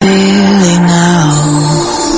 clearly now.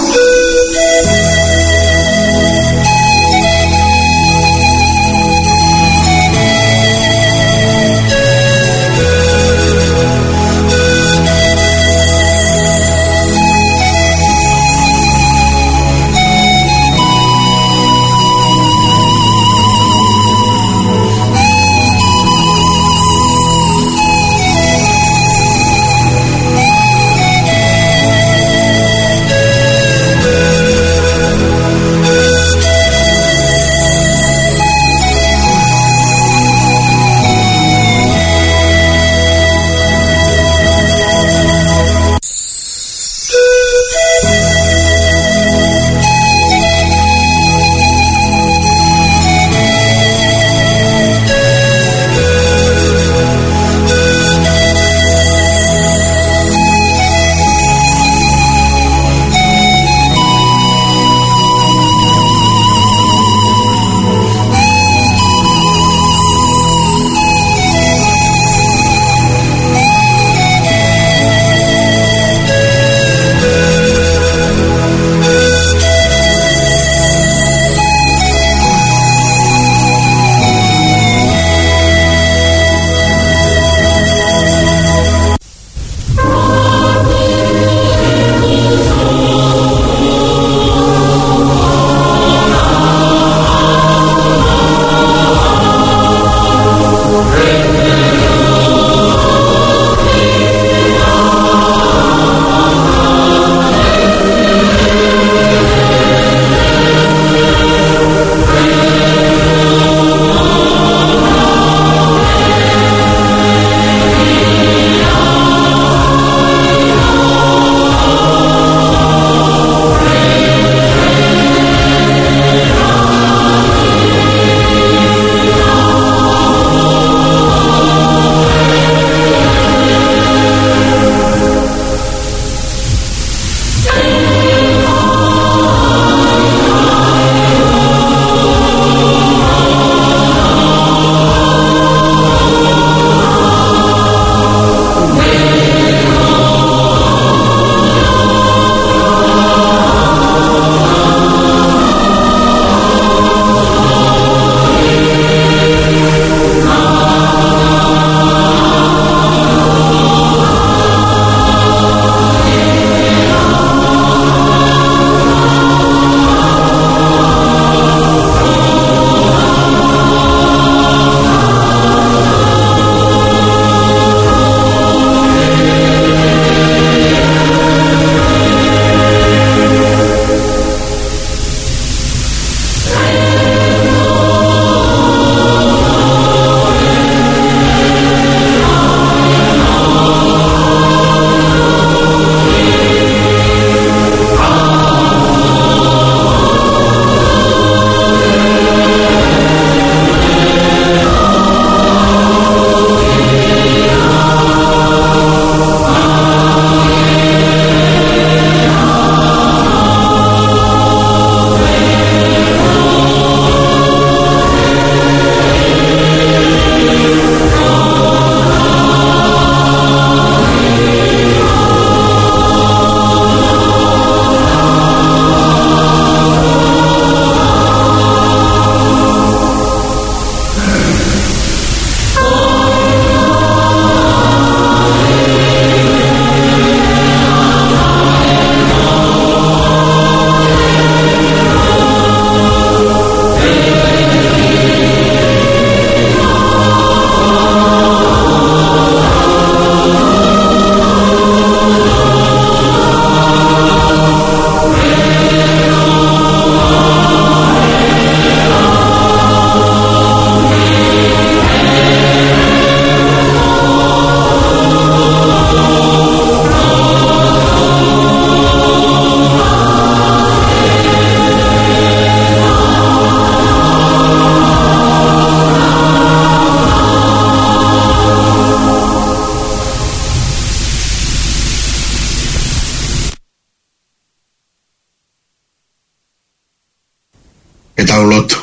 Taulot.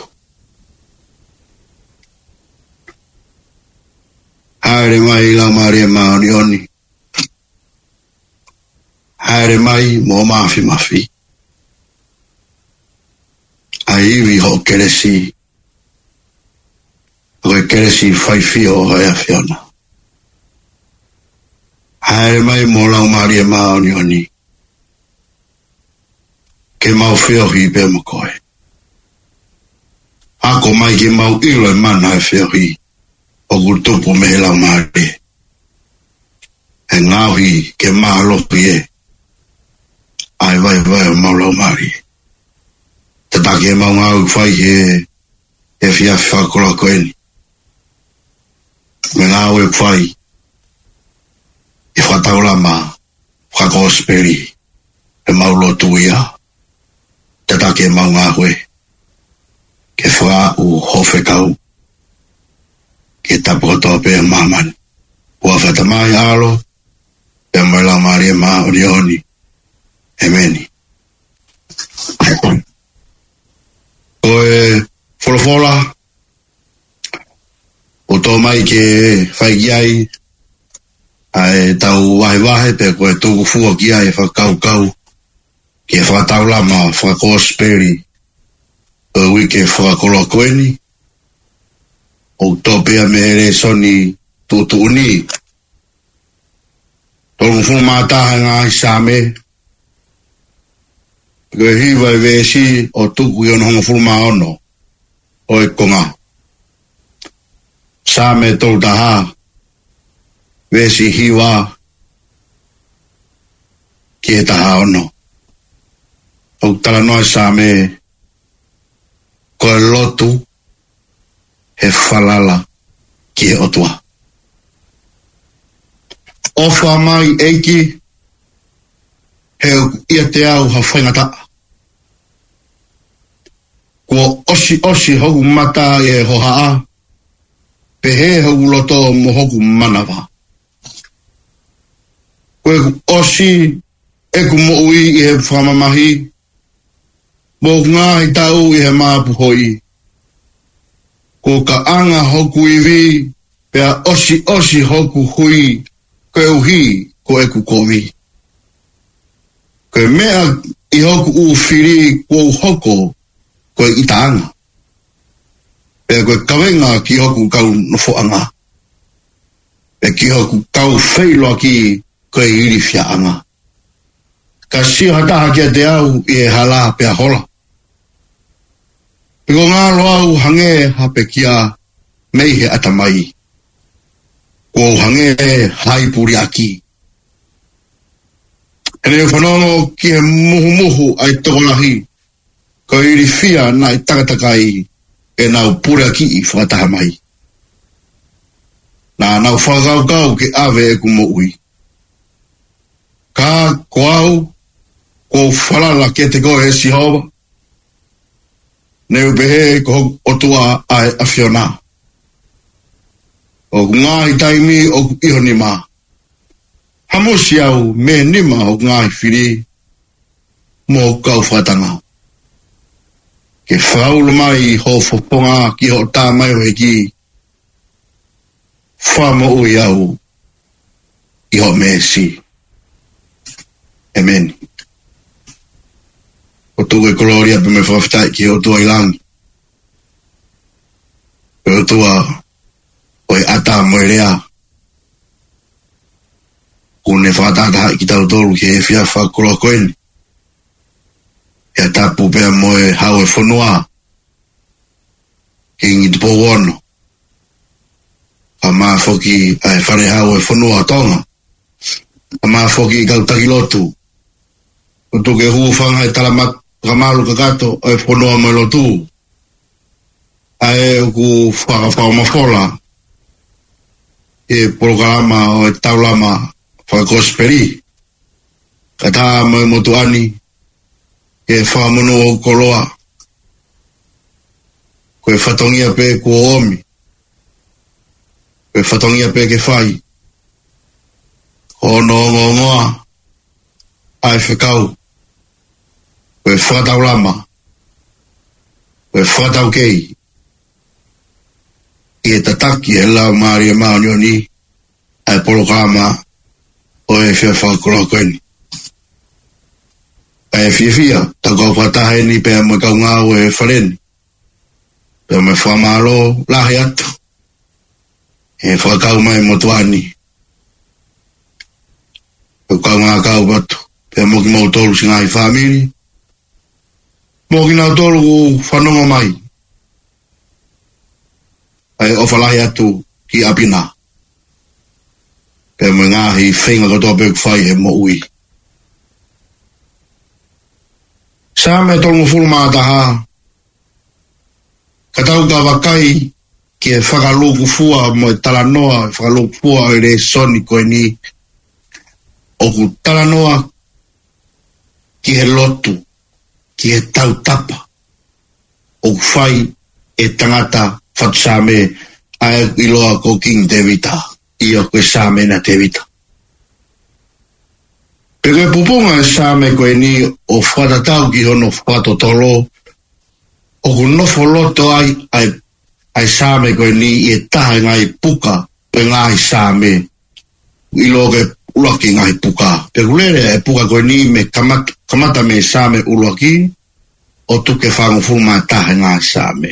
Hari mai la Maria maoni oni. Haere mai mo mafi. Aivi ho keresi. Oe keresi fai fio o ea fiona. Haere mai mo lau maria maoni oni. Ke mau fio hi pe mo koe. Ako mai ke mau ilo e mana e fio hi. O gultupu me lau maria. E ngauhi ke maa lopi e. Ai vai o mau lau maria. Te take mau ngau fai e fia whakura koeni. Me ngau e fai. E whataulama, whakosperi, e mau lotu ia. Te take mau ngau e. Ke wha u hofe kau. Ke tapukoto pe mamani. Ua whatamai alo. E mai lau maria maa orioni. Emeni. Oe folofola o tō mai ke whaigiai ai tau wahe pe koe tōku fua ki ai whakau ke whataulama whakosperi o wike whakakolo koeni o tō pia me ere soni tūtu uni tōku fu mātaha ngā isame Koe hiwa e vesi o tuku i ono hongo furuma ono o e konga. Same tolu taha vesi hiwa ki e taha ono. O tala noa same koe lotu he falala ki e otua. Ofa mai eiki he ia te au ha whaingata. Kua osi hoku mata e hohaa, pe he hoku loto mo hoku manawa. Kua osi eku mo ui i he whamamahi, mo ngā i tau i he māpu hoi. Ko ka anga hoku iwi, pea osi hoku hui, koe uhi ko eku kovi. Koe mea i hoku uwhiri kua hoko koe i taanga. Pea koe kawenga ki hoku kau nofoanga. Pea ki hoku kau wheiloa ki koe iri whiaanga. Ka sio hataha kia te au i e hala pea hola. Piko ngā loau hange hape kia meihe atamai. Kua hange haipuri aki. Ene whanongo ki he muhu ai tokonahi, ko iri whia na i takatakai e nau pura ki i whataha mai. Nā nau whakau ki ave e kumo ui. Ka koau, ko whalala ke te koe e sihova, neu behe ko otua ai awhiona. O ngā i taimi o ihoni maa. Hamosi au me nima o ngāi whiri mō kau whatanga. Ke whaulu mai ho whoponga ki ho tā mai o eki. Whamo ui au i ho mesi. Amen. O tūke koloria pe me whawhitai ki o tua ilangi. O tua oi ata moerea. Kune whakatata ki tau tolu ki he whia whakura koeni. Ia tapu pia moe hau e whanua. Ki ngi te pōwono. A maa whoki ai whare hau e whanua tonga. A maa whoki kau takilotu. O tuke huwhanga e talamat kamalu kakato e whanua mai lotu. Ae ku whakawhau mawhola. E porokarama o e taulama whakosperi. Kata mai motuani. E whamono o koloa. Koe whatongia pe kua omi. Koe whatongia pe ke whai. Kono ngoa. Ai whekau. Koe whakatau lama. Koe whakatau kei. I e tataki e lau maari e maonioni. Ai polokama. O e whia whakura koeni. Ai fia, ta kau whatahe ni pēr mo kau ngāo e whareni. Pēr me whamalo lahi atu. E whakau mai mo tuani. Kau ngā kau batu. Pēr mo ki mau tolu si ngai whamiri. Mo ki nau tolu ku whanonga mai. Ai o whalahi atu ki apina. Pēr mo ngāhi whenga katoa pēr kuwhai he mo ui. Sa me tolu fulu mātaha, ka tau ka wakai ki e whakaloku fua mo e talanoa, whakaloku fua e re soni koe ni, o ku talanoa ki he lotu, ki he tau tapa, o ku whai e tangata whatsame ai iloa ko King Tevita, i o koe same na Tevita. Pe koe pupunga e same koe ni o whatatau ki hono whatotolo, o ku nofo loto ai same koe ni i e taha ngai puka pe ngai same i loke ulaki ngai puka. Pe kulere e puka koe ni me kamata me same ulaki o tuke whangu fuma taha ngai same.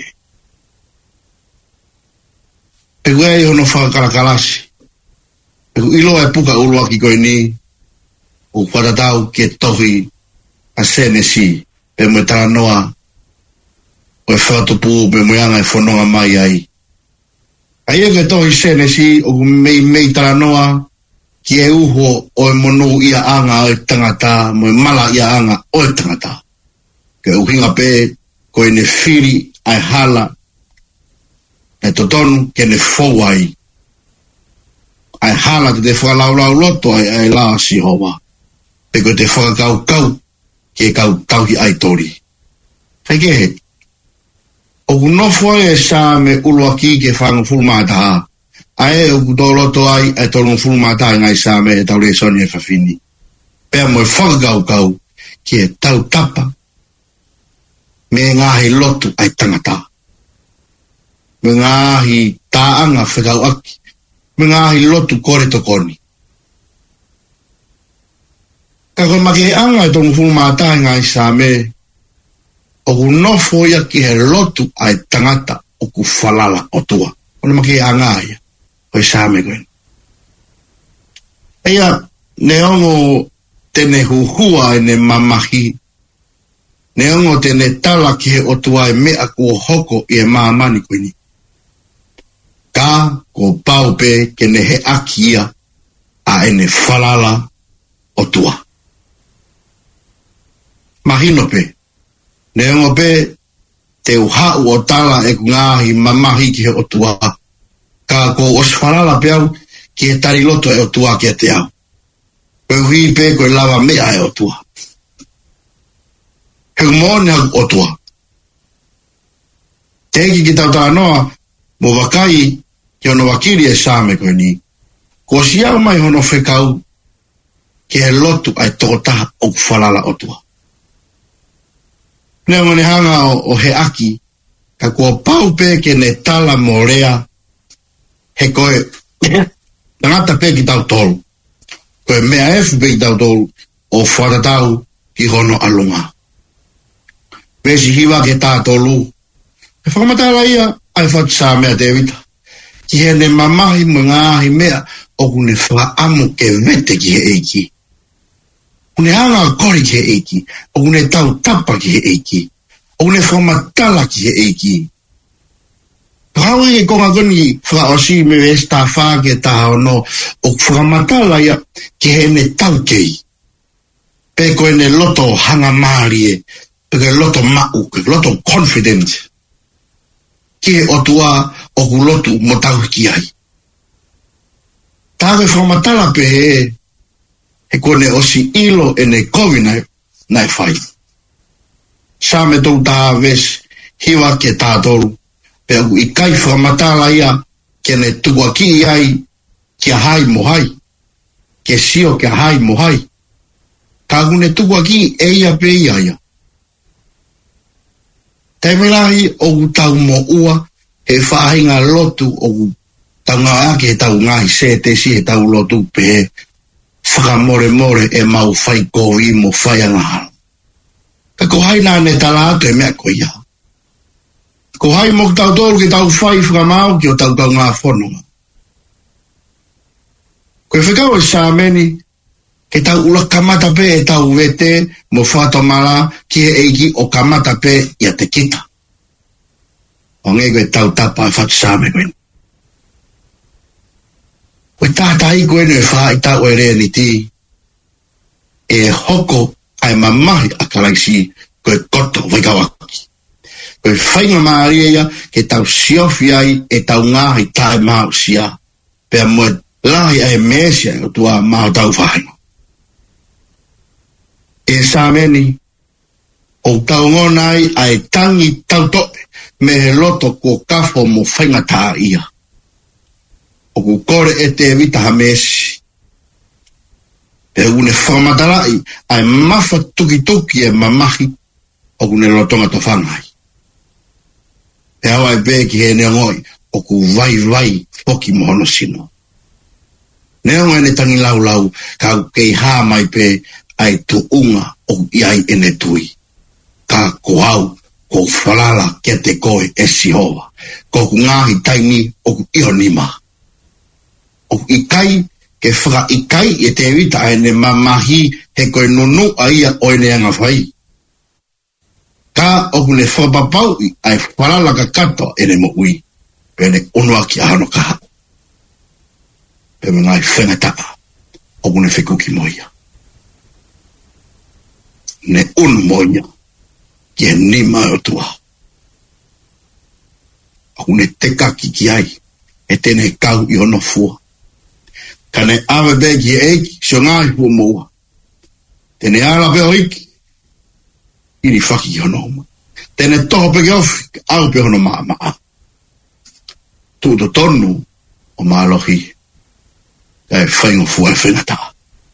Pe koe e hono whakarakalasi. Pe ku ilo e puka ulaki koe ni o whatatau ki e tohi a senesi pe mo taranoa o e whatupu pe mo yanga e whanonga mai ai. Ai e ke tohi senesi o mei taranoa ki e uho o e monu ia anga o e tangata mo e mala ia anga o e tangata. Ke uhinga pe ko e ne whiri ai hala e totonu ke ne fowai. Ai hala te te whalau loto ai la si hoa. Pe ko te whakakau ki e kau tauhi ai tori. Whai ke he. O ku nofo e sa me uluaki ke whangu fulmataha. Ae o ku toloto ai e tolu fulmataha ngai sa me e tau le soni e whawhini. Pea mo e whakakau ki e tau tapa. Me ngahi lotu ai tangata. Me ngahi taanga whakau aki. Me ngahi lotu kore tokoni. Ka koe maki anga e tonu fulmataha ngai sa me o ku nofo ia ki he lotu ai tangata o ku whalala o tua. Ona maki anga ia. Hoi same koe. Eia, ne ongo tene huhua e ne mamahi. Ne ongo tene tala ki he o tua e mea kua hoko i e maamani koe ni. Ka ko paupe ke ne he aki ia a e ne whalala o tua. Mahino pe. Ne ongo pe te uhau o tala e kungahi mamahi ki he o tua. Ka ko oswalala pe au ki he tariloto e o tua ki te au. Koe hui pe koe lava mea e o tua. He umone hau o tua. Te eki ki tau tānoa mo wakai ki ono wakiri e same koe ni. Ko si au mai hono whekau ki he lotu ai tokotaha o kuwhalala o tua. Nea ngone hanga o he aki, ka kua paupe ke ne tala mo rea, he koe, tangata pe ki tau tolu. Koe mea efu pe ki tau tolu, o wharatau ki hono alunga. Vesi hiwa ke tā tolu. E whakamatala ia, ai whatsa mea Tevita. Ki he ne mamahi mo ngāhi mea, o kune whaamu ke vete ki he eiki. Kune hanga kori ki he eiki, o kune tau tapa ki he eiki, o kune whamatala ki he eiki. Hau e konga koni whaosi me esta wha ke taha no, o whamatala ia ki he ne tau kei. Pe koe ne loto hanga maari e, pe koe loto mau, ke loto confidence. Ki he otua o ku lotu mo tau ki ai. Tāwe whamatala pe he kone osi ilo e ne kovi nai whai. Sa me tau tā ves hiwa ke tātoru, pe au i kai whamatala ia ke ne tukua ki ai ki a hai mo hai, ke sio ki a hai mo hai. Ka kune tukua ki e ia pe ia ia. Te melahi o ku tau mo ua e whahinga lotu o ku tau ngā ake he tau ngahi se te si he tau lotu pe he whakamore more e mau whai kovi mo whai angahara. Ka ko hai nā ne tala ke mea ko ia. Ko hai mo tau tolu ki tau whai whakamau ki o tau tau ngā whanonga. Koe whikau e sāmeni, ke tau ula kamata pe e tau wete mo whatomala ki e eiki o kamata pe ia te kita. O nge koe tau tapa e whatu sāme koe. Koe tātai koe ne wha i tau e rea ni ti, e hoko ai mamahi a karaisi koe koto whikau aki. Koe whainga maaria ia ke tau siofi ai e tau ngāhi tae mau sia, pea moe lahi ai mesia o tua mau tau whainga. E sāmeni, o tau ngonai ai tangi tau tope, me he loto ko kafo mo whainga tā ia. O ku kore e te vita ha mesi. E une whamatarai ai mawha tuki tuki e mamahi o ku ne lotonga to whangai. E awa e pēki he neongoi o ku vai foki mohono sino. Neonga ne tangi lau lau ka kei hā mai pē ai tu unga o iai ene tui. Ka ko au, ko whalala kia te koe e sihoa. Ko ku ngahi taini o ku ionima. O ku ikai ke whaka ikai e te wita ai ne mamahi he koe nunu a ia o ene anga whai. Ka o ku ne whapapau ai whalala ka kato ene mo ui. Pene unua ki ahano kaha. Pene ngai whengataka o ku ne whikuki moia. Ne unu moia ki e nima o tua. Aku ne teka ki ai e tene kau i ono fua. Ka ne awe be ki e eiki sio ngai fua moua. Tene ala pe o iki iri whaki ki ono uma. Tene toho pe ki ofi au pe ono maa maa. Tuto tonu o maa lohi ka e whaingo fua e whengataa.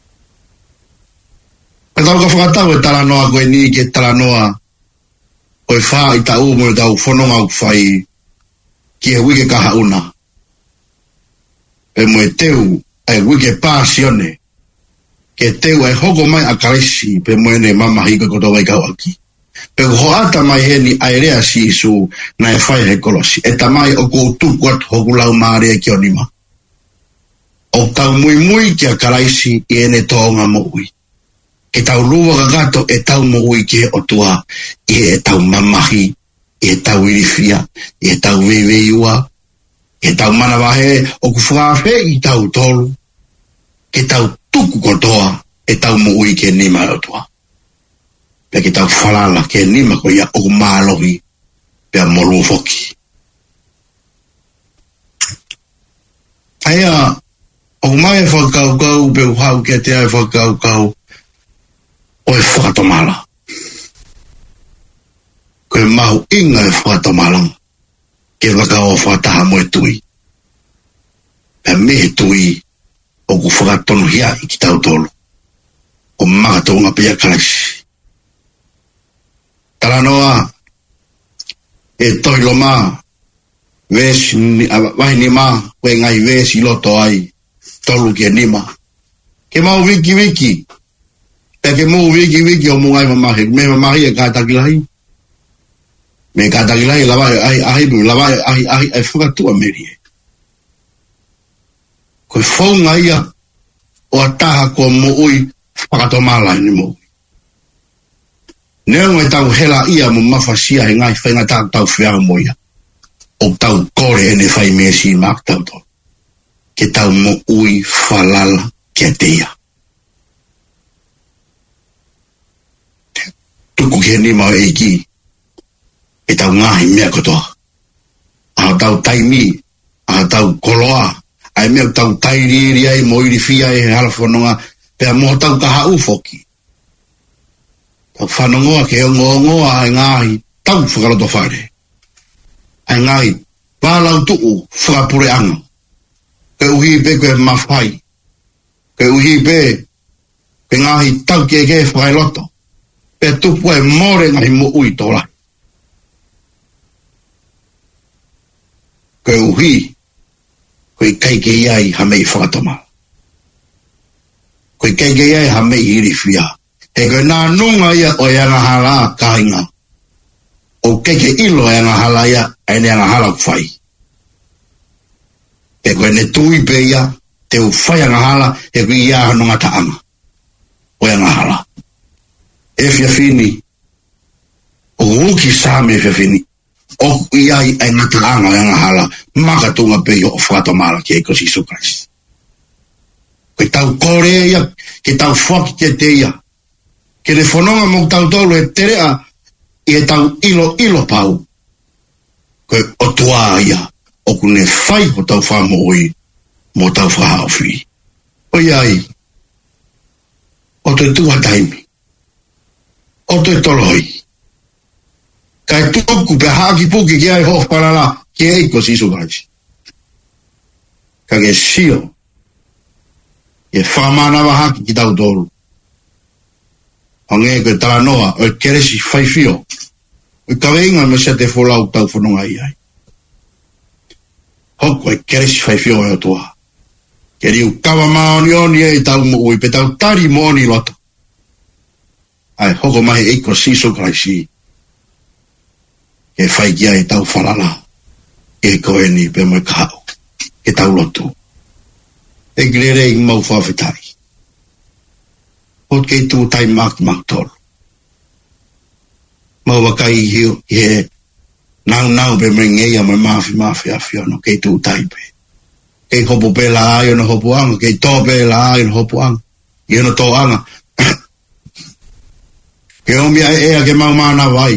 E tau ka whakatau e talanoa koe ni ke talanoa o e wha i ta umo e tau whanonga u whai ki e wike kaha una. E mo e teu e wike pāsione ke teu e hoko mai a karesi pe mo e ne mamahi koe koto wai kau aki. Pe ho ata mai heni ai rea si isu na e whai he kolosi. E tamai o kou tuku atu hoku lau maare e ki onima. O tau mui ki a karaisi i ene toonga mo ui. E tau lua kakato e tau mo ui ki o tua i e tau mamahi, i e tau irifia, i e tau veiua, i e tau manawahe o ku whaafe i tau tolu, e tau tuku kotoa e tau mo ui ki e nima o tua. Pe ki tau whalala ki e nima ko ia o ku maalohi pe a molu foki. Aia, o ku mai e whakau pe uhau ki a te ai whakau o e whakatomala. Koe mahu inga e whakatomala ke waka o whakataha mo e tui. Pea mehe tui o ku whakatonu hia i ki tau tolu. O makatonga pia kalaisi. Talanoa e tohilo maa vesi wahi ni maa koe ngai vesi loto ai tolu ki e nima. Ke mau wiki ke mo wiki o mungai mamahi me mamahi e katakilahi me katakilahi lava ai ai whakatua meri koe whaunga ia o ataha ko mo ui whakatomala ni mo neo ngai tau hela ia mo mawhasia he ngai whainga tau whianga mo ia o tau kore ene whai mesi mak tau to ke tau mo ui whalala kia te ia. Tuku ki ni mau eiki e tau ngahi mea kotoa. A tau taimi, a tau koloa, ai mea tau tairiri ai mo irifia e halafononga, pea mo tau kaha ufoki. Tau whanongoa ke ongoa ai ngahi tau whakaroto whare. Ai ngahi pālau tuu whakapure anga. Ke uhi pe koe mawhai. Ke uhi pe ngahi tau ke whailoto. Pe tupu e more ngai mo ui tola. Koe uhi, koe keike iai ha mei whakatoma. Koe keike iai ha mei irifia. E koe nā nunga ia o ia ngahala kainga. O keke ilo ia ngahala ia, ene ia ngahala kwhai. E koe ne tui pe ia, te u whai ia ngahala, e koe ia hanunga taanga. O ia ngahala. E whiawhini, o uki sāme whiawhini, o ia i ngataanga o ia ngahala, makatunga pe ia o whatamala ki Eiko Sisu Christ. Koe tau kore ia, ke tau whaki te te ia, ke le whanonga mong tau tolu e terea, i e tau ilo pau. Koe o tua ia, o kune whai o tau whamoi, mo tau whahawhi. O iai, o te tua taimi, o te tolohoi. Kai tuku pe haki puki ki ai hof parala, ki Eiko Sisu Christ. Ka ke sio, e whamana wa haki ki tau tolu. O ngē koe tala noa, o keresi whaifio. O kaweinga me se te wholau tau whanonga i ai. Hoko e keresi whaifio e o toa. Ke riu kawa maoni oni e tau mo ui, pe tau tari mo oni loto. Ai hoko mahi Eiko Sisu Christ. Ke whaikia e tau whalala. E koe ni pe mo kao. Ke tau loto. E grere i mau whawhetai. O kei tū tai mak tolu. Mau wakai hiu, i he nau pe mringei a mai mafi a whiono, kei tū tai pe. Kei hopo pe la ai ona hopo anga, kei tō pe la ai ona hopo anga, i ona tō anga. Ke omia ea ke mau mana vai.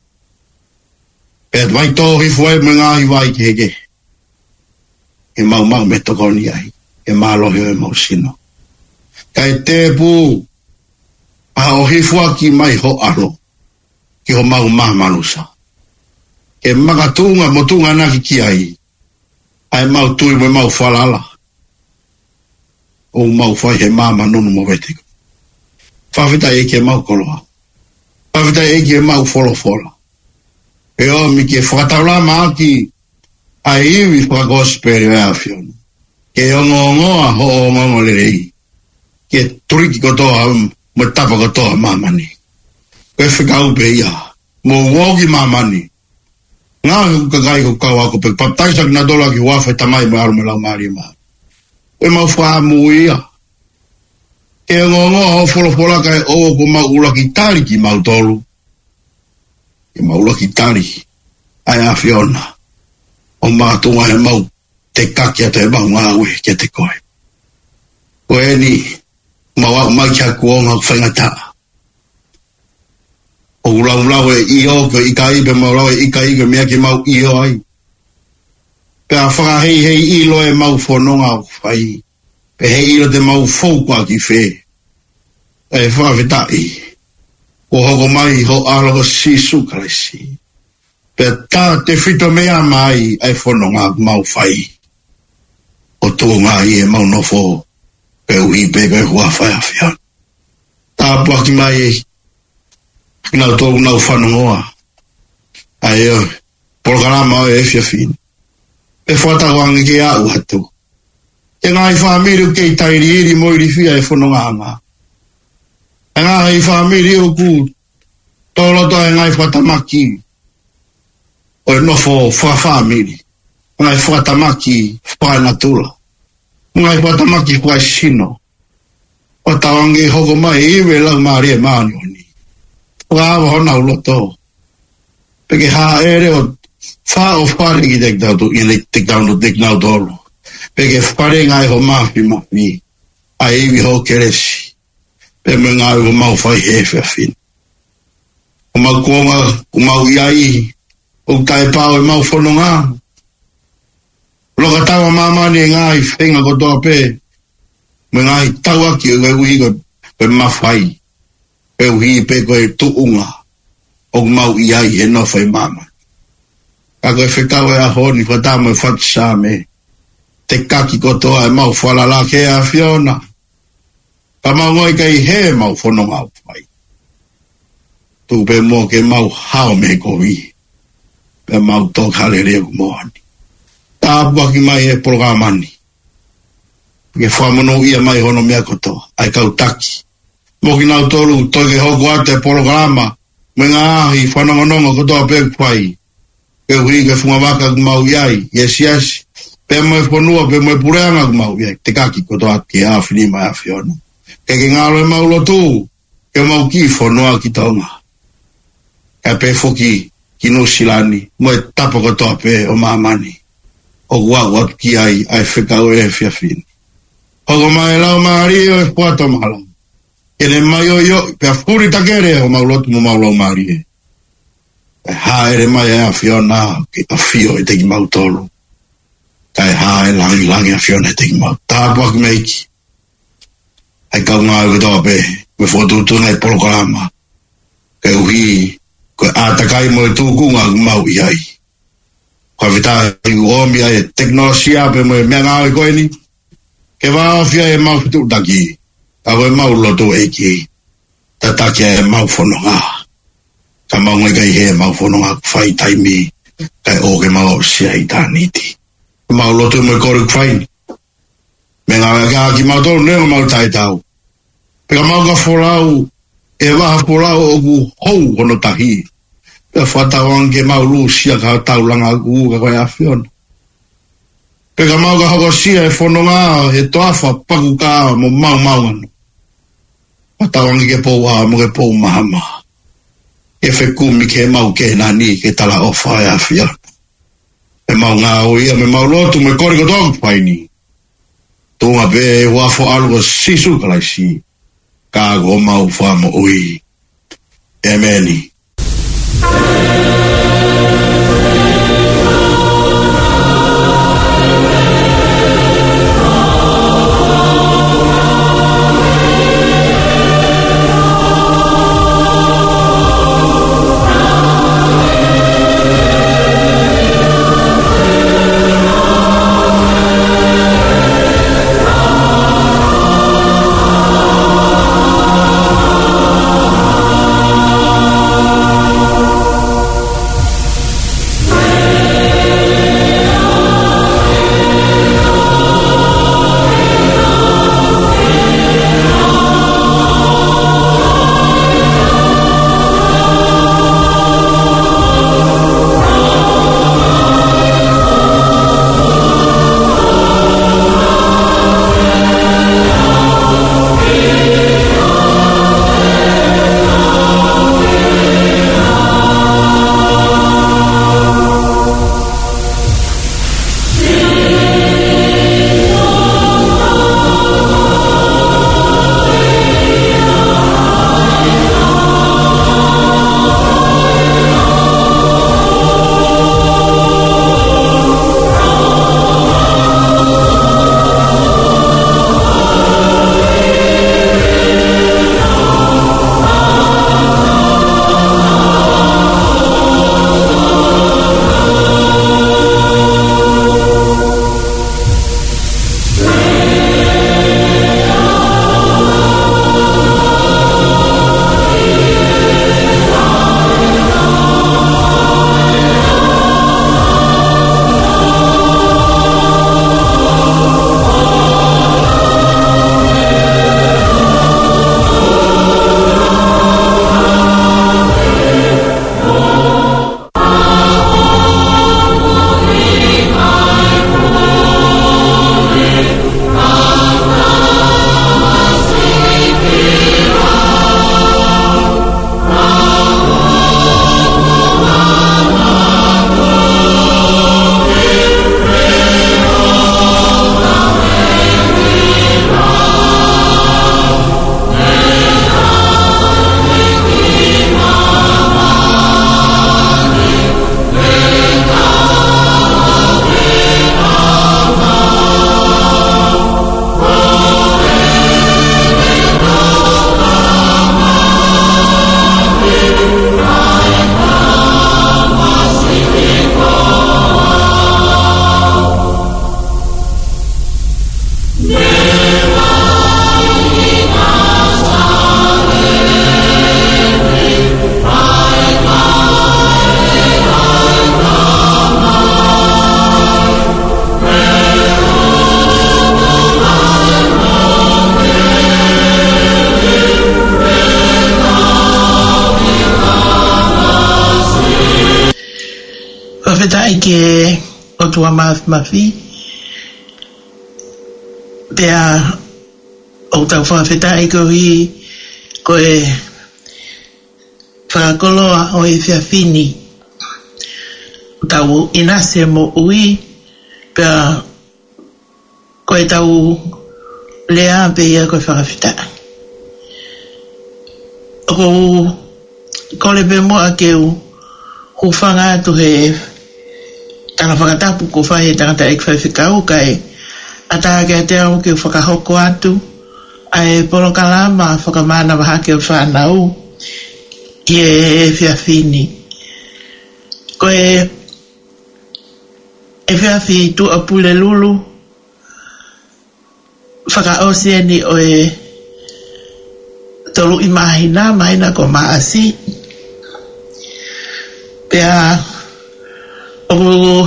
Pe vai tō hifu e me ngāhi vai ke heke. Ke mau me tokoni ai, ke mālohi o e mau sino. Kai te pū, a o hifua ki mai ho aro, ki ho mau manusa. Ke makatunga motunga naki ki ai, ai mau tui mo mau whalala. O mau whai he nunu mo veteko. Whawhita e ke mau koloa. Whawhita e ke mau wholofola. E o mi ke whakataula maaki, ai iwi whakosperi e awhiona. Ke ongoa ho o ngongo lerei. Ke turiki kotoa mo tapa kotoa mamani. Koe whikau pe ia. Mo wogi mamani. Ngā kakai ko kau ako pe pataisak na dola ki wafe tamai mo arume lau maari maa. Koe mau whaamu ia. Ke ngongo ho wholofola kai o ko mau ula ki tari ki mau tolu. Ke mau ula ki tari. Ai a Fiona. O mātunga he mau te kaki ato e mau ngāwe kia te koe. Koe ni mai kia kuonga whaingata. O ulau e io, ko ika ibe mau e ika ibe mea ki mau io ai. Pe a whakahei ilo e mau whanonga whai. Pe hei ilo te mau whaukua ki whē. E whawhetai. Ko hoko mai ho alo Sisu Christ. Pe tā te whito mea mai ai whanonga mau whai. O tō ngā i e mau nofo. Pe ui pe koe hua whai a whian. Tā puaki mai e. Nau tō nau whanongoa. Ai o. Polokarama o e whiawhini. Pe whatawangi ke au hatu. E ngai whaamiru kei tairi iri moiri whia e whanonga anga. E ngai whaamiru o ku. Tōloto e ngai whatamaki. O e nofo whaamiri. Ngai whatamaki whae natula. Ngai whatamaki whae sino. O tawangi hoko mai iwe lau maari e maani oni. Whaava hona uloto. Peke haa ere o wha o whare ki tek nau tolu. Peke whare ngai ho mafi. A iwi ho keresi. Pe me ngai ho mau whai hefe a fin. O mau kuonga, o mau iai. O kai pao e mau whanonga. Loka tawa mamani e ngai whenga kotoa pe. Me ngai tawa ki o ui ko pe mawhai. Pe uhi pe koe tuunga. O mau iai e no whai mama. Ka koe whekau e ahoni whatama e whatisame. Te kaki kotoa e mau whalala ke a Fiona. Pa mau ngoi kai he mau whanonga au whai. Tu pe mo ke mau hao me kovi. Pe mau tok hale reu moani. Tā puaki mai e programani. Ke whamono ia mai hono mea kotoa. Ai kau taki. mo ki nau tolu toi ke hoku ate programa me ngā ahi whanongonongo kotoa pek whai ke hui ke funga waka kumau iai yes pe mo whanua pe mo pureanga kumau iai te kaki kotoa ki awhini mai awhiona ke ngalo e mau lotu ke mau ki whanua ki taunga e pe foki ki no silani mo e tapa kotoa pe o maamani o guagua ki ai whikau e whiawhini o mai lau maari o e puato mahala ene mai o yo pe afuri takere o maulotu mo maulo mari ha ere mai a fiona ke afio e te mau tolu kai ha e langi a fiona te mau ta pak meiki ai ka nga o do be me foto tu nei programa ke uhi ko atakai mo tu ku nga mau iai ko vita o mi ai teknologia pe mo me nga ko ni ke va fia e mau tu daki awe mau loto eki tatakia e mau whanonga ka mau ngai kai he mau whanonga whai taimi kai o ke mau sia i tāniti mau loto me kore kwhaini me ngā ka ki mau tolu nengo mau tai tau peka mau ka wholau e waha wholau o ku hou hono tahi e whatawang ke mau lu sia ka taulanga ku ka koe awhiona peka mau ka hoko sia e whanonga he toafa paku ka mo mau anu tawangi ke poua mo ke pou mahama e fekumi ke mau ke nani ke tala ofa e afia e mau ngā oia me mau lotu me kore ko tong paini tunga pe wafo algo sisu kalaisi ka go mau famo ui emeni whawhetai ke o tua mawhi. Pea o tau whawhetai ko hi ko e whakakoloa o e whiawhini. Tau inase mo ui pea ko e tau lea pe ia ko e whakawhetai. Ko le pe moa keu hufanga atu he tanga whakatapu ko whahe tangata ek whaiwhikau kai ataha ke te au keu whakahoko atu ai polo kalama whakamana waha keu whanau i e whiawhini. Ko e whiawhi tu apule lulu whakaosieni o e tolu i mahina ko maasi. Pea o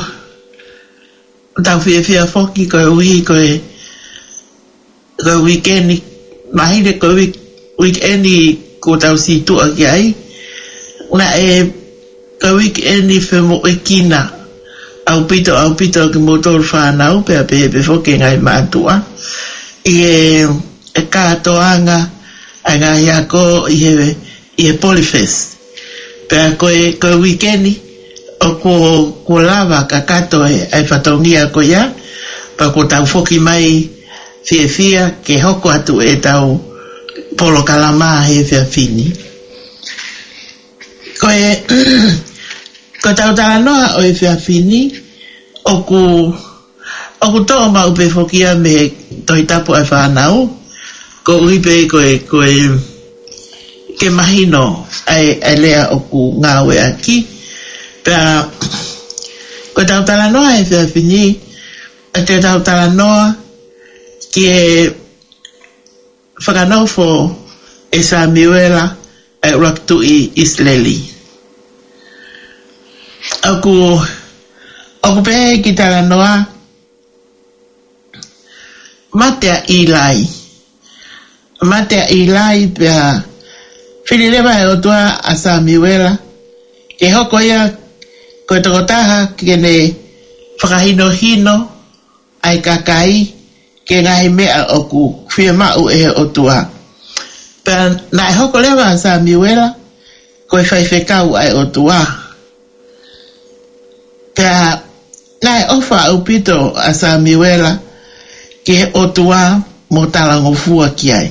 tau whiawhia whoki ko e ui ko e weekendi mahine ko weekendi ko tau si tua ki ai na e ko weekendi whemo e kina au pito ki motor whanau pea pe whoki ngai mātua i e kātoanga a ngā hiako i he Polyfest. Pea koe weekendi o ko lava ka kato ai whatongia ko ia pa ko tau whoki mai whiawhia ke hoko atu e tau polo kalama he whiawhini. Ko tau tānoa o e whiawhini o ku toa mau pe whokia me toi tapu ai whanau ko uipe koe ke mahino ai lea o ku ngawe aki pea ko tau talanoa e whiawhini a te tau talanoa ki e whakanofo e Samuela ai raktu i Isleli o ku pehe ki talanoa matea Ilai pea whirirewa e o tua a Samuela ke hoko ia koe tokotaha kene whakahino ai kakai ke ngahi mea o ku whiamau e o tua pea na e hoko lewa a Samuela koe whaiwhekau ai o tua pea na e ofa au pito a Samuela ke o tua mo talango fua ki ai.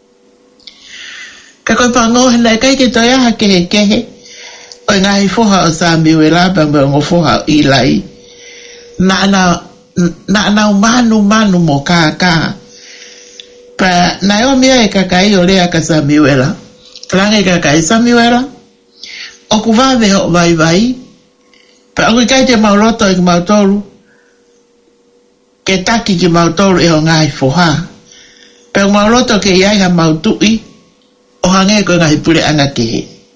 Ka koe pango hena e kai ke toi aha kehe o ngahi foha o Samuela pa mo foha o Ilai na manu mo ka pa na o mea e kakai o lea ka Samuela Rangi kakai Samuela o kuwave ho vai pa o kai te mauloto i mautolu ke taki ki mautolu e o ngai foha pa o mauloto ke iai ha mautui o hange ko ngai pule anga ke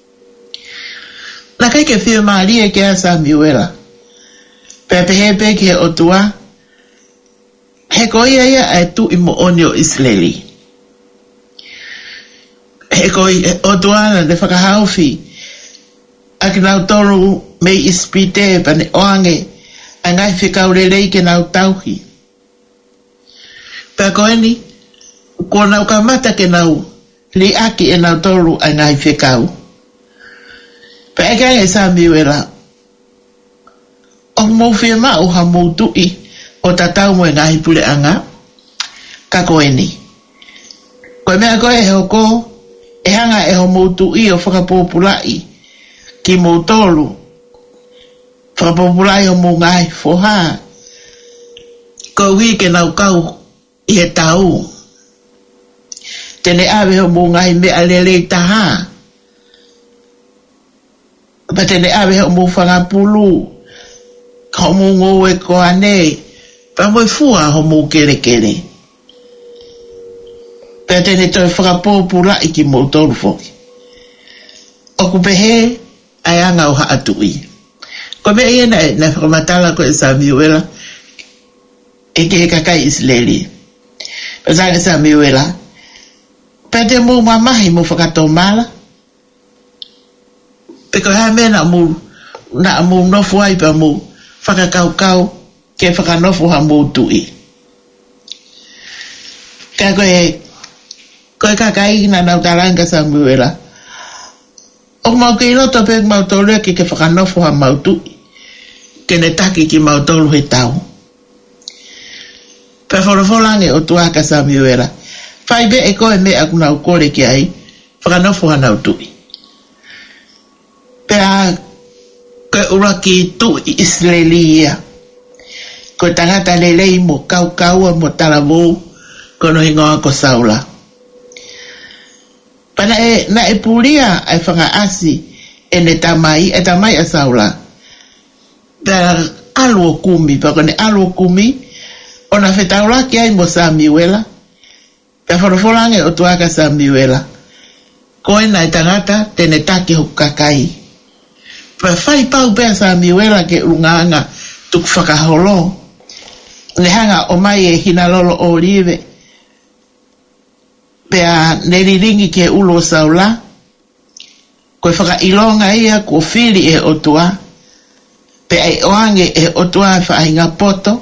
na kai ke whiu maari e ke a Samuela pa pehepe ke o tua he ko ia ai tu i mo oni o Isleli he ko o tua na de whakahauwhi aki nau toru mei ispite pane oange a ngai whikau lelei ke nau tauhi pa ko eni ko nau kamata ke nau li aki e nau toru a ngai whikau pa e kai e Samuela o mowhia mau ha moutui o tatau mo e ngai pule anga ka ko eni koe mea koe he hoko e hanga e ho moutui o whakapopulai ki moutolu whakapopulai o mo ngai foha ko hui ke nau kau i he tau tene awe ho mo ngai mea lele taha pa tene awe ho mo whakapulu ho mo ngoe ko ane pa mo fua ho mo kere pa tene toi whakapopulai ki moutolu foki o kupehe ai anga o haatui ko me ia na whakamatala ko e Samuela e ke kakai Isleli pa zanga Samuela pa te mo mamahi mo whakatomala pe ko ha me na mo nofu ai pa mo whakakaukau ke whakanofo ha mūtui. Ka koe kakai na nautaranga Samuela. O mau ke iloto pe mautolu ke whakanofo ha mautui. Ke ne taki ki mautolu he tau. Pe whorofolange o tuaka Samuela. Whai be e koe me aku nau kore ki ai. Whakanofo ha nautui. Pe a koe uraki tu Israelia. Koe tangata lelei mo kaua mo talamu kono hingoa ko Saula. Pana na e puria ai whanga asi e ne tamai a Saula. Pera alu kumi, pako ne alu kumi, ona whetaura ki ai mo Samuela. Pera whorofolange o tuaka Samuela. Koe na e tangata tene taki hukakai. Pera whai pau pea Samuela ke urunganga tuk whakaholo. Ne hanga o mai e hina lolo o live. Pea neriringi ke ulo Saula. Koe whaka ilonga ia ko fili e otua. Pea e oange e otua e whainga poto.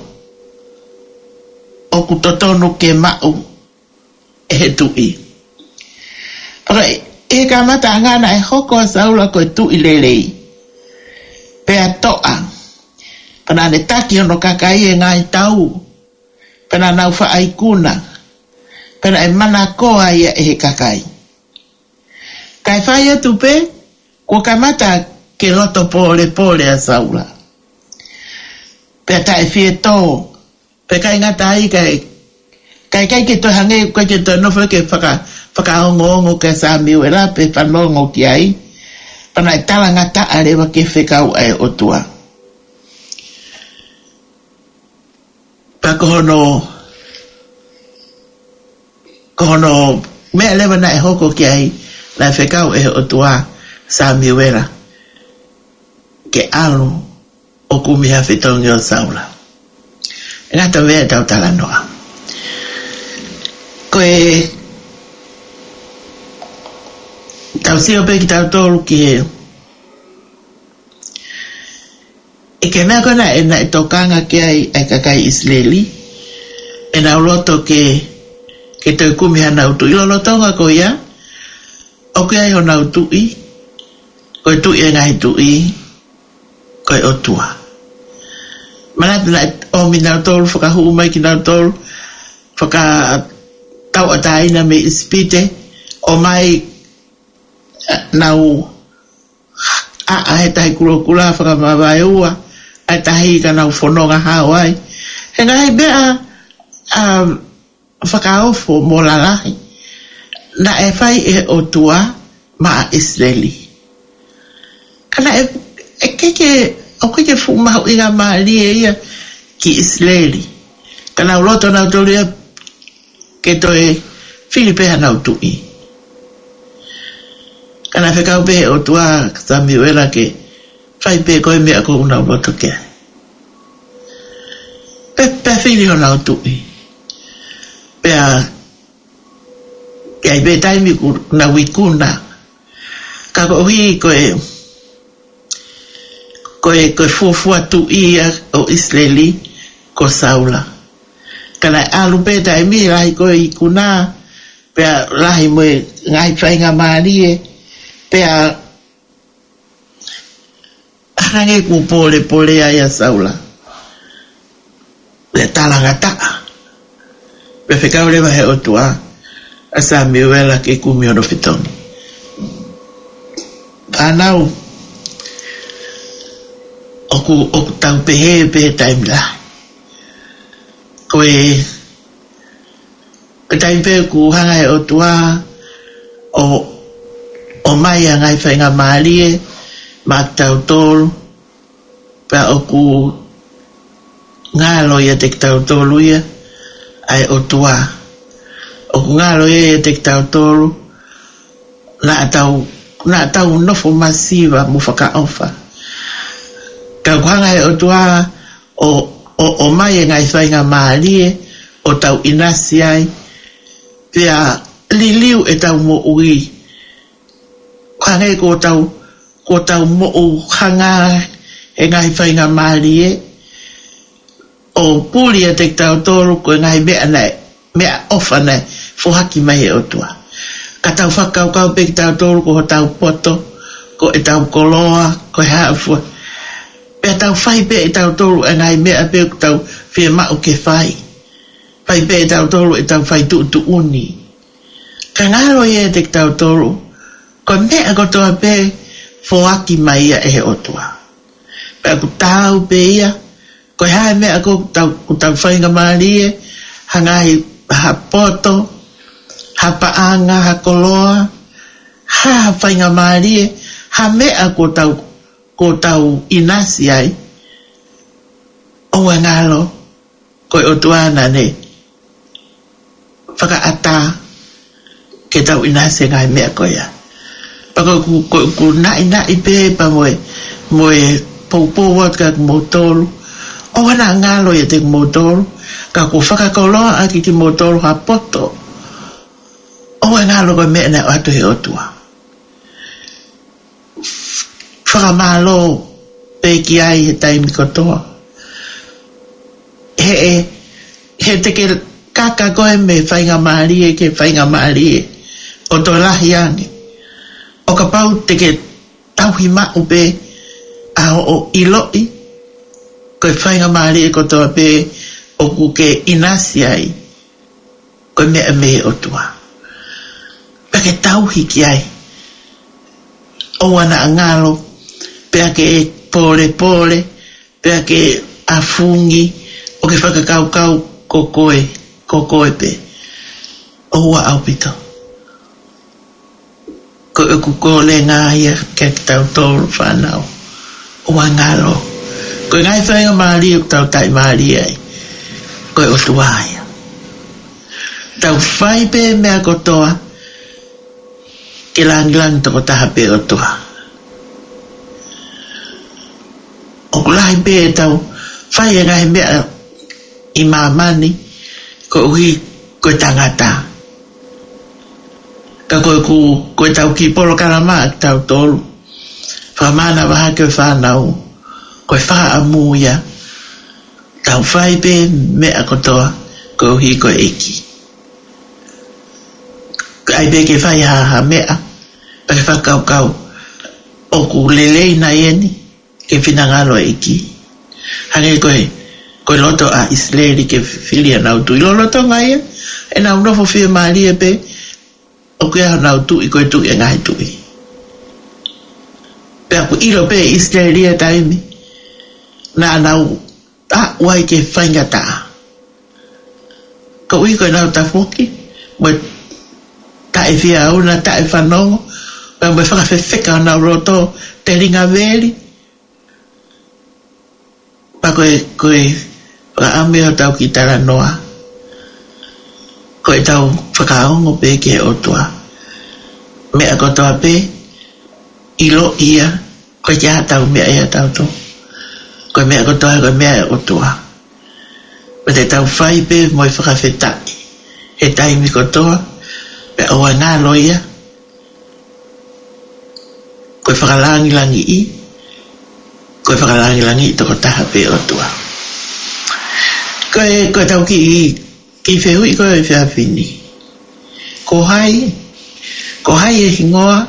O kutotonu ke mau e he tui. Pera e ka mata angana e hoko Saula koe tui lelei. Pea toa. Pena ne taki ono kakai e ngai tau. Pena nau whaaikuna. Pena e mana koa ia e he kakai. Kai whai atu pe, ko kamata ke loto pole a Saula. Pea tae fie tō. Pe kai ngata ai kai ke to hange, kai ke to nofo ke whakaongo ke Samuela pe whanongo ki ai. Pana e tala ngata arewa ke whekau ai otua. Pa kohono mea lewa na e hoko ki ai na whekau e otua Samuela ke alu o kumia whitongi o Saula. E ngata mea tau tala noa. Koe tau sio pe ki tau tolu ki he e ke mea kona e na e tokanga ki ai kakai Israeli e na uloto ke toi kumi ha nau tui lolo tonga ko ia o ke ai ho nau tui koe tui e ngai tui koe o tua manatu na o mi nau tolu whakahu mai ki nau tolu whaka tau ataina me ispite o mai nau a he tahi kula whakamawai ua a tahi ka nau whanonga hawai he ngai bea whakaofo mo lalahi na e whai e o tua ma a Israeli kana e keke o keke fumahu inga maalie ia ki Israeli kana uloto nau tolia ke toi Filipe nau tui kana whekau pe o tua Samuela ke whai pe koe mea ko unau loto ke pe fili ho nau tui pea ke ai pe taimi na wikuna ka ko hui koe fuafua tui o Israeli ko Saula kana alu pe taimi rahi koe ikuna pea rahi moe ngai whainga maalie pea hange ku pole ai a Saula le talangata pe whekau lewa he otua a Samuela ke kumio no whitongi whanau oku tau pehe taimla koe taimpe ku hanga he otua o mai a ngai whainga maalie ma tau tolu pa oku ngalo ia te tau tolu ia ai o tua oku ngalo ia te tau tolu na tau nofo masiva mu whakaofa ka kuhanga e o tua o mai a ngai whainga maalie o tau inasi ai pia liliu e tau mo ui hange ko tau mo hanga e ngai whainga maalie o puli e te tau tōru koe ngai mea ofa nei fuhaki mai e o tua. Ka tau whakau pe ki tau tōru ko tau poto, ko e tau koloa, ko e haafua. Pea tau whai pe e tau tōru e ngai mea pe o tau whia mau ke whai. Whai pe e tau tōru e tau whai tu uni. Ka ngaro e te tau tōru, ko mea ko toa pe fuhaki mai ia e o tua. Pea ku tau pe ia, ko hae mea ko tau whainga maarie, hangai ha poto, ha paanga, ha koloa, ha whainga maarie, ha mea ko tau inasi ai. O ngalo, ko o tuana ne, whakaata, ke tau inasi ngai mea ko ia. Pako ku nai pe pa moe pou ka motolu, o wana ngalo ia te motolu, ka ku whakakoloa aki ki motolu ha poto, o ngalo ko mea na atu he otua. Whakamalo pe ki ai he taimi kotoa. He te ke kaka koe me whainga maarie ke whainga maarie, o to lahi ange. O ka pau te ke tauhi mau pe a o iloi, koe whainga maarie kotoa pe o ku ke inasi ai, koe mea me o tua. Pe ke tauhi ki ai, o wana angalo, pe ke pole, pe ke afungi, o ke whakakau kokoe pe, o ua au pito. Ko e kuko le ngāia ke tau tōru whanau, o ngalo. Ko e ngai whainga maari o tau tai maari ai, ko e o tuaia. Tau whai pe mea kotoa, ke lang toko taha pe o tua. O kulahi pe tau whai e ngai mea i mamani, ko uhi koe tangata. Ka koe tau ki polo karama tau tolu. Whamana waha ke whanau, koe wha amuia. Tau whai pe mea kotoa, ko uhi koe eki. Ai pe ke whai ha mea, pe ke whakau, o ku lelei na ieni, ke whinangalo eki. Hange koe loto a Isleri ke filia nau tu. Ilo loto ngai e nau nofo fia maalie pe, o kia nau tu i koe tu i ngai tu i. Pe aku ilo pe Isleri e taimi, na nau a wai ke whainga taa. Ko ui koe nau tafoki, mo tae fia au na tae whanongo, pe mo whakawhewheka nau roto te ringa veri. Pa koe ame o tau ki tara noa. Koe tau whakaongo pe ke o tua. Mea kotoa pe, ilo ia, koe kia tau mea ia tau to. Koe mea kotoa, koe mea o tua. Koe te tau whai pe moi whakawhetai. He taimi kotoa, pe oa ngā loia. Koe whakalangi i, koe whakalangi toko taha pe o tua. Koe tau ki whehui koe whiawhini. Ko hai e hingoa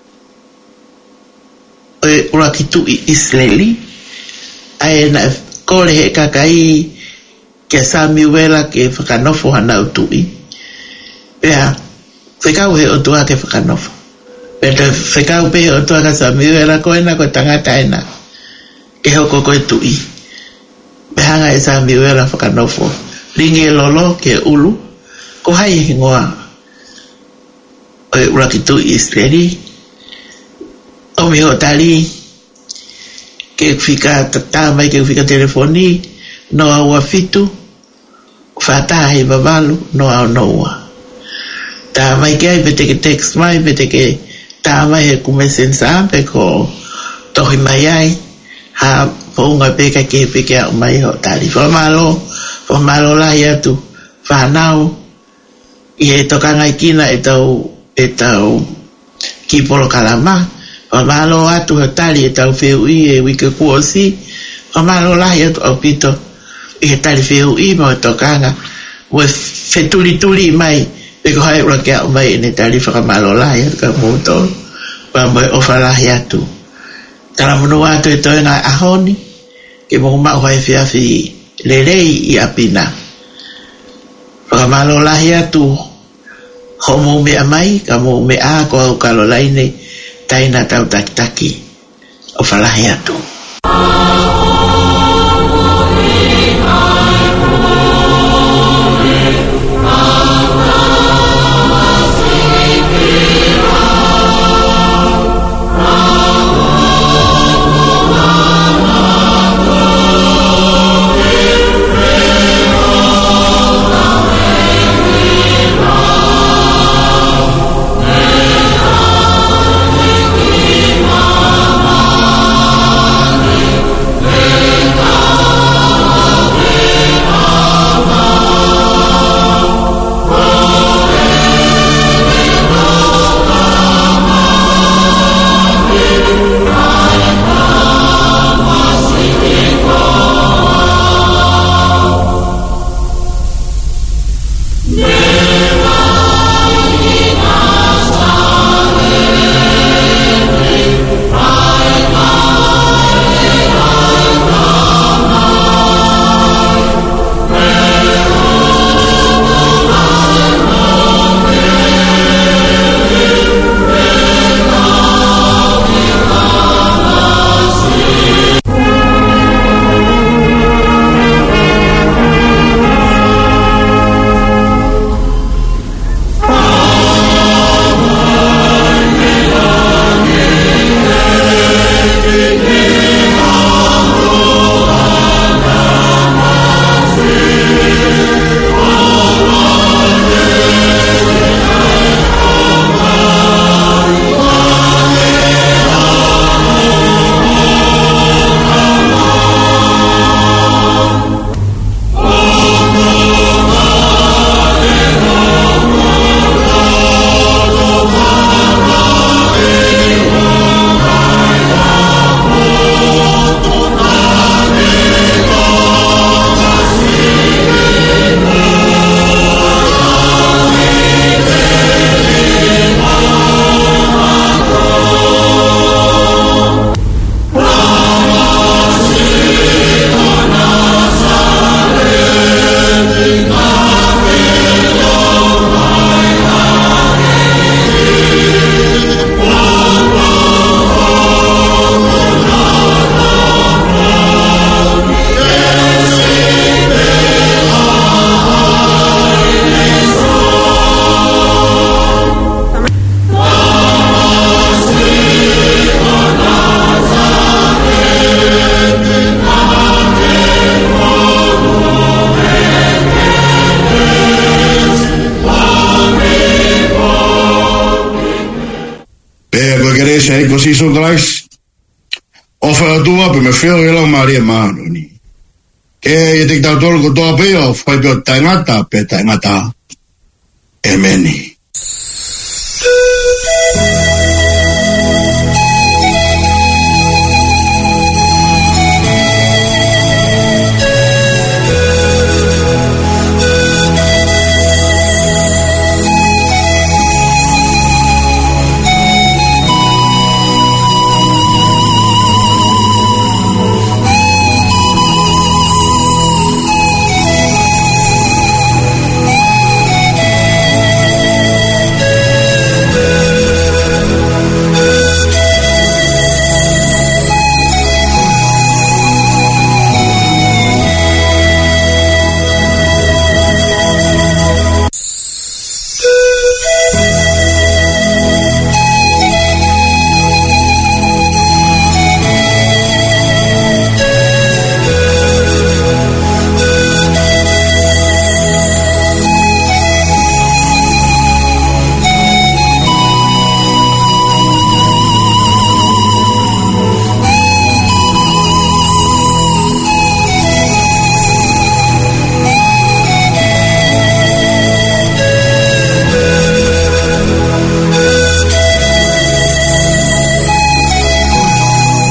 e ura ki tu i Isleli. Ai na kore he kakai ke Samuela ke whakanofo hanau tu i. Pea, whekau he o tua ke whakanofo. Pea te whekau pe he o tua ka Samuela koe na koe tangata e na. Ke hoko koe tu i. Behanga e Samuela whakanofo. Ringe lolo ke ulu. Ko hai e hingoa. O e ura ki tu i Isleli. O mi ho tali. Ke whika tatamai, ke whika telefoni. No aua fitu. Whatahe babalu. No au noua. Ta mai ke ai pete ke text mai. Pete ke ta mai he kumesensa. Pe ko tohi mai ai. Ha pounga peka ke peke au mai ho tali. Whamalo lai atu. Whanau. I he tokanga i kina e tau ki polo kalama. Whamalo atu ho tali e tau whiu i e wike kuosi. Whamalo lai atu au pito. he tali feu I mo tokanga we fetuli mai e ko hai ora ke mai ne tali whakamalola ia ka moto pa mai ofala hiatu tala mono atu e toi na ahoni ke mo ma hai fiafi lelei I apina whakamalola hiatu homo me mai ka mo me a ko kalolaine taina tau taki ofala hiatu sei così sono grais o fa tua per me feo ela Maria mano ni e te ta tolo ko to pe o fa pe tangata emeni